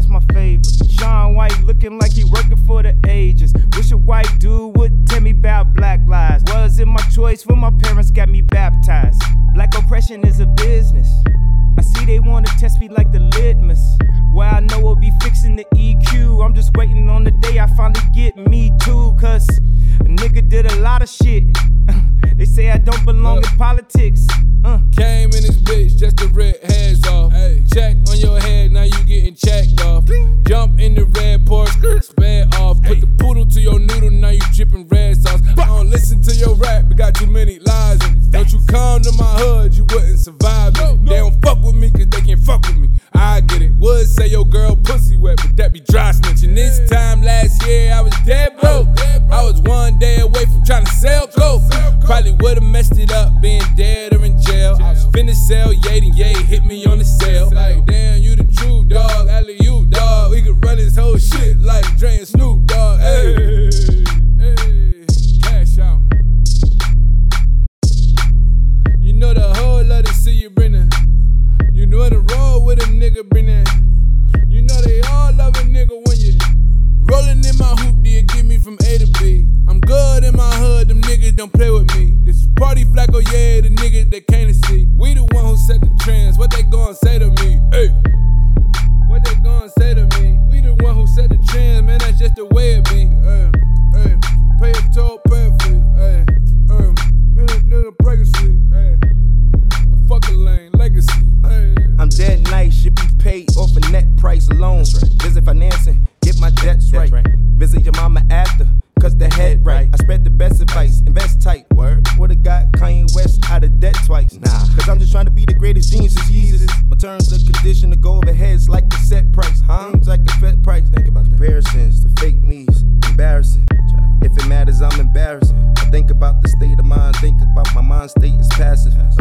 my favorite. Sean White looking like he working for the ages. Wish a white dude would tell me about black lives. Wasn't my choice when my parents got me baptized. Black oppression is a business. I see they wanna test me like the litmus. Well, I know we'll be fixing the EQ. I'm just waiting on the day I finally get me too. Cause a nigga did a lot of shit. They say I don't belong in politics. Came in this bitch just to rip heads off. Ay. Check on your head, now you getting checked off. Ding. Jump in the red Porsche, sped off. Put the poodle to your noodle, now you dripping red sauce. I don't listen to your rap, we got too many lies in it. Don't you come to my hood, you wouldn't survive it. They don't fuck with me cause they can't fuck with me. I get it. Would say your girl pussy wet, but that be dry snitching. This time last year I was dead broke. I was one day away from trying to sell coke. Probably would've messed it up being dead or in jail. I was finna sell Yay, and Yay hit me on the sale. Like, damn, you the true dog, alley-oop dog. We could run this whole shit like Dre and Snoop Dogg. Hey, hey, cash out. You know the whole love to see you bring it. You know the road with a nigga bring it. You know they all love a nigga when you rolling in my hoop, do you get me from A to B? I'm good in my hood, them niggas don't play with me. This is Party Flacco, yeah, the niggas they can't see. We the one who set the trends, what they gon' say to me? Hey, what they gon' say to me? We the one who set the trends, man, that's just the way it be. Hey, pay a toll, pay a fee. Hey, nigga pregnancy. Hey, fuck a lane, legacy. Hey. I'm dead nice, should be paid off a net price alone. Right. Visit financing, get my debts right. Visit your mama after, cause the head right. I spread the best advice, invest tight. Word. Would've got Kanye West out of debt twice. Nah, cause I'm just trying to be the greatest genius as Jesus. My terms of condition to go over heads like the set price. Seems like a Fed price. Think about the comparisons, the fake me's, embarrassing. If it matters, I'm embarrassed. I think about the state of mind, think about my mind state is passive.